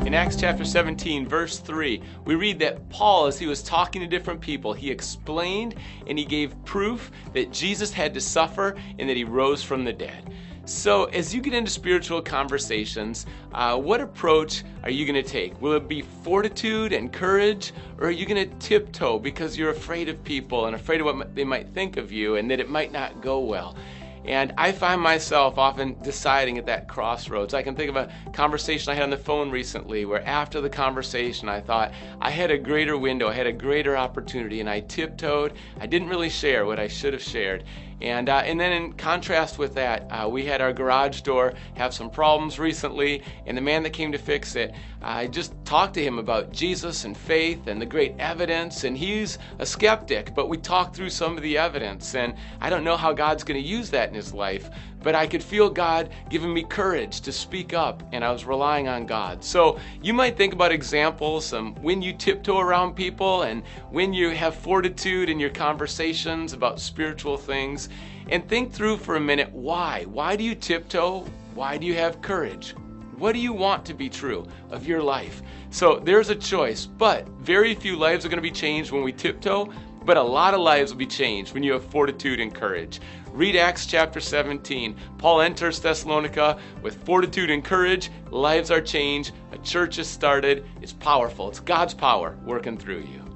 In Acts chapter 17, verse 3, we read that Paul, as he was talking to different people, he explained and he gave proof that Jesus had to suffer and that he rose from the dead. So as you get into spiritual conversations, what approach are you going to take? Will it be fortitude and courage, or are you going to tiptoe because you're afraid of people and afraid of what they might think of you and that it might not go well? And I find myself often deciding at that crossroads. I can think of a conversation I had on the phone recently where after the conversation I thought I had a greater window, I had a greater opportunity, and I tiptoed. I didn't really share what I should have shared. And then in contrast with that, we had our garage door have some problems recently, and the man that came to fix it, I just talked to him about Jesus and faith and the great evidence, and he's a skeptic, but we talked through some of the evidence, and I don't know how God's going to use that in his life, but I could feel God giving me courage to speak up, and I was relying on God. So you might think about examples when you tiptoe around people and when you have fortitude in your conversations about spiritual things, and think through for a minute why. Why do you tiptoe? Why do you have courage? What do you want to be true of your life? So there's a choice, but very few lives are going to be changed when we tiptoe, but a lot of lives will be changed when you have fortitude and courage. Read Acts chapter 17. Paul enters Thessalonica with fortitude and courage. Lives are changed. A church is started. It's powerful. It's God's power working through you.